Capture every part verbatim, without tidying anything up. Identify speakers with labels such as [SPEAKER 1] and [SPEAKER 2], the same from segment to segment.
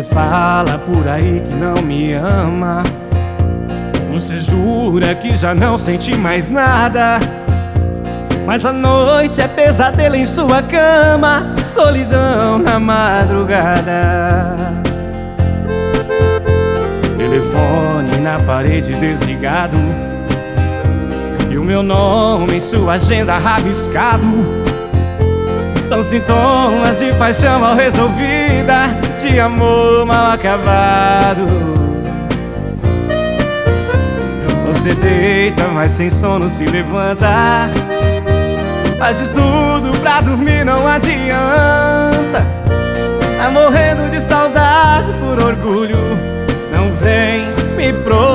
[SPEAKER 1] fala por aí que não me ama. Você jura que já não sente mais nada, mas a noite é pesadelo em sua cama, solidão na madrugada. Telefone na parede desligado, e o meu nome em sua agenda rabiscado. São sintomas de paixão mal resolvida, de amor mal acabado. Você deita, mas sem sono se levanta, faz de tudo pra dormir, não adianta. Tá morrendo de saudade, por orgulho não vem me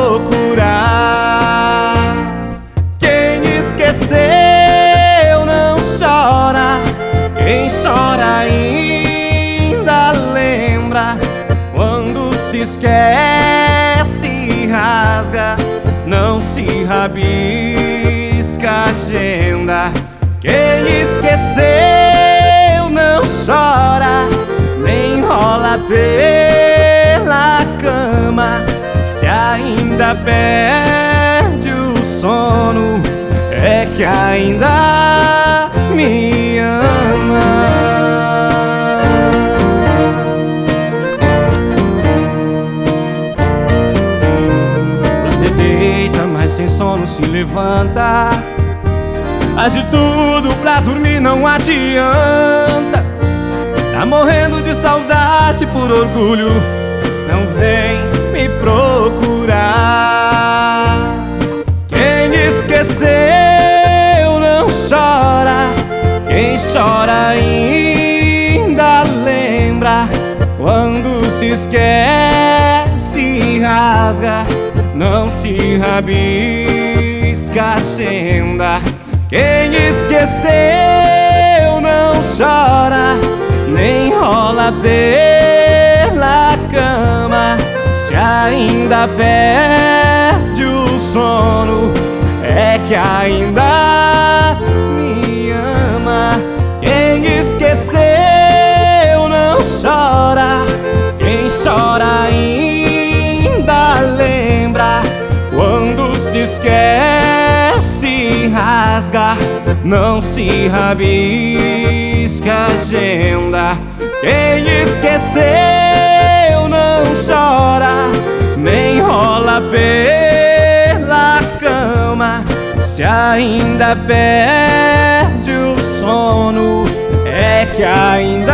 [SPEAKER 1] procurar. Quem esqueceu não chora, quem chora ainda lembra. Quando se esquece e rasga, não se rabisca a agenda. Quem esqueceu não chora, nem rola pela cama. Se ainda perde o sono, é que ainda me ama. Você deita, mas sem sono se levanta, faz de tudo pra dormir, não adianta. Tá morrendo de saudade, por orgulho não vem me procurar. Quem esqueceu não chora, quem chora ainda lembra. Quando se esquece e rasga, não se rabisca a agenda. Quem esqueceu não chora, nem rola pela cama. Se ainda perde o sono, é que ainda me ama. Quem esqueceu não chora, quem chora ainda lembra. Quando se esquece e rasga, não se rabisca a agenda. Quem esqueceu não chora, nem rola pela cama. Se ainda perde o sono, é que ainda